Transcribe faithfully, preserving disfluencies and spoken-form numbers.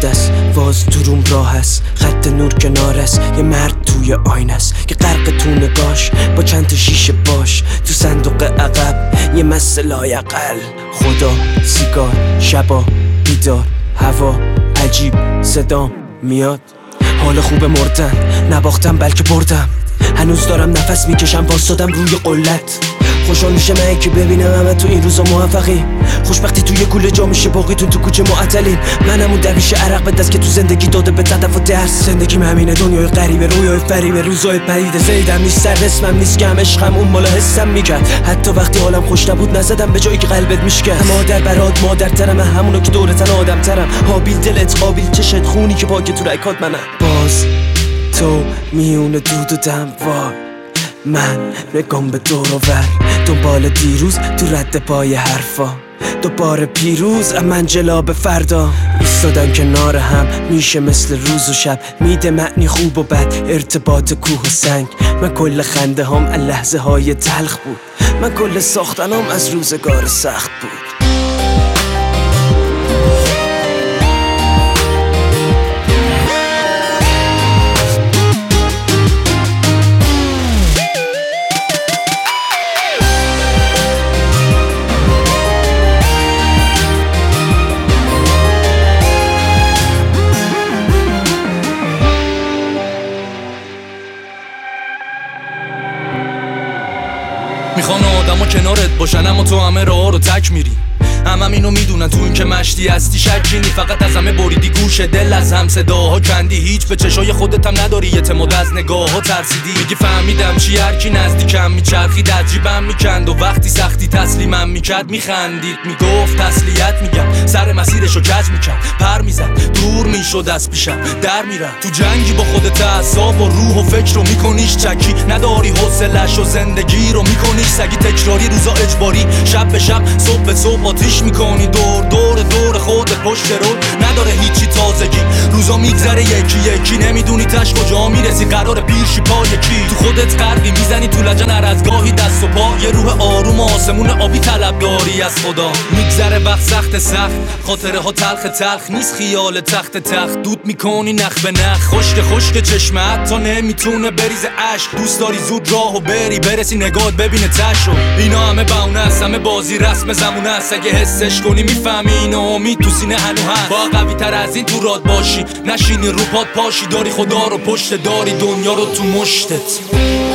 دست واز دروم راه است، خط نور کنار است، یه مرد توی آینه است که غرق تو نگاش با چند تا شیشه باش. تو صندوق عقب یه مسئله لایقل، خدا، سیگار، شبا، بیدار، هوا عجیب، صدام میاد. حال خوب مردن، نباختم بلکه بردم، هنوز دارم نفس میکشم، واسادم روی قلت. خوشحال میشه من که ببینم همه تو این روزا موفقی، خوشبختی توی کوله جا میشه، باقیتون تو کوچه معطلین. منم اون درویش عرق به دست که تو زندگی داده به هدف و درس. زندگیم همینه، دنیای غریبه، رویای فریبه، روزای پریده. زیدم نیست، سر اسمم نیست، که هم عشقم اون مالا حسم میکرد. حتی وقتی حالم خوش نبود نزدم به جایی که قلبت میشکن. مادر برات مادرترم، همونو که دورتن آدمترم. حابیل دلت، قابیل چشت، خونی که پاک تو رکات منم. باز تو میونه دود و دم، وای من نگم به دور و ور، دنبال دیروز تو رد پای حرفا، دوباره پیروز من جلاب فردا. ایستادن کنار هم میشه مثل روز و شب، میده معنی خوب و بد، ارتباط کوه و سنگ. من کل خنده هم از لحظه های تلخ بود، من کل ساختنم از روزگار سخت بود. میخوان آدم ها کنارت باشن اما تو همه راه رو تک میری. هم, هم اینو میدونن تو این که مشتی هستی شکی نی، فقط از همه بریدی گوش دل، از هم صداها کندی، هیچ به چشای خودت هم نداری اعتماد، از نگاه ها ترسیدی. میگی فهمیدم چی، هر کی نزدیکم میچرخید از جیبم میکند و وقتی سختی تسلیمم میکرد میخندید، میگفت تسلیت میگم، سر مسیرشو کج میکرد، پر میزد دور میشد از پیشم در میرم. تو جنگی با خودت، اعصاب و روح و فکر رو میکنیش چکی، نداری حوصله‌اش و زندگی رو میکنیش سگی، تکراری روزا اجباری، شب به شب صبح به صبح آتیش میکنی، دور دور دور خودت پشت رو، نداره هیچی تازگی، روزا میگذره یکی یکی، نمیدونی تش کجا میرسی، قرار پیرشی پای کی، تو خودت غرقی، میزنی تو لجن هر از گاهی دست و پا، یه روح آروم و آسمون آبی طلب داری از خدا. میگذره وقت سخت سخت، خاطره ها تلخ تلخ نیست، خیال تخت تخت دود میکنی نخ به نخ، خشک خشک چشمت تا نمیتونه بریز عشق، دوست داری زود راهو بری برسی نگات ببینه تشو، اینا همه بهونه است، همه بازی رسم زمونه است، اگه حسش کنی میفهمی اینو امید تو سینه هنو هست، با قوی تر از این تو راد باشی، نشینی رو پاد پاشی، داری خدا رو پشت، داری دنیا رو تو مشتت.